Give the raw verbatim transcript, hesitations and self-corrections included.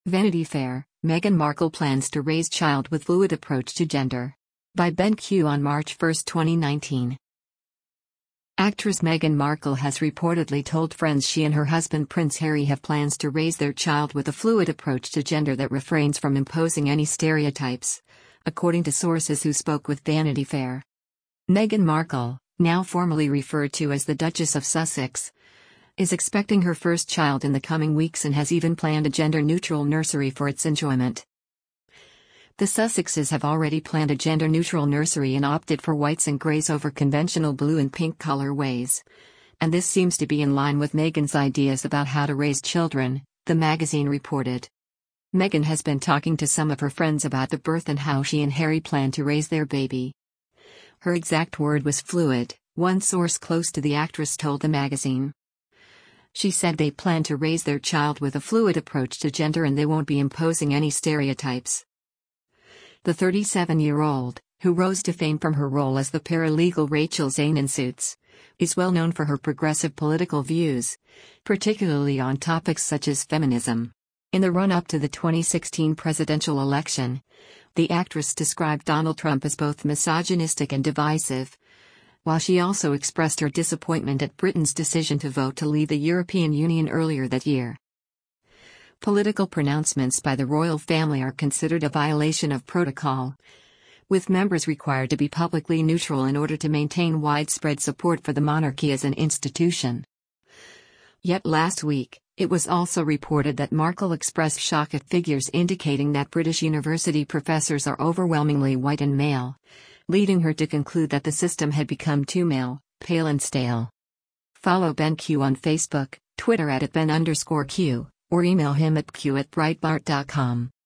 Vanity Fair, Meghan Markle plans to raise child with fluid approach to gender. By Ben Q on March first, twenty nineteen. Actress Meghan Markle has reportedly told friends she and her husband Prince Harry have plans to raise their child with a fluid approach to gender that refrains from imposing any stereotypes, according to sources who spoke with Vanity Fair. Meghan Markle, now formally referred to as the Duchess of Sussex, is expecting her first child in the coming weeks and has even planned a gender-neutral nursery for its enjoyment. The Sussexes have already planned a gender-neutral nursery and opted for whites and grays over conventional blue and pink colorways. And this seems to be in line with Meghan's ideas about how to raise children, the magazine reported. Meghan has been talking to some of her friends about the birth and how she and Harry plan to raise their baby. Her exact word was fluid, one source close to the actress told the magazine. She said they plan to raise their child with a fluid approach to gender and they won't be imposing any stereotypes. The thirty-seven-year-old, who rose to fame from her role as the paralegal Rachel Zane in Suits, is well known for her progressive political views, particularly on topics such as feminism. In the run-up to the twenty sixteen presidential election, the actress described Donald Trump as both misogynistic and divisive, while she also expressed her disappointment at Britain's decision to vote to leave the European Union earlier that year. Political pronouncements by the royal family are considered a violation of protocol, with members required to be publicly neutral in order to maintain widespread support for the monarchy as an institution. Yet last week, it was also reported that Markle expressed shock at figures indicating that British university professors are overwhelmingly white and male, leading her to conclude that the system had become too male, pale and stale. Follow Ben Q on Facebook, Twitter at Ben underscore Q, or email him at q at breitbart dot com.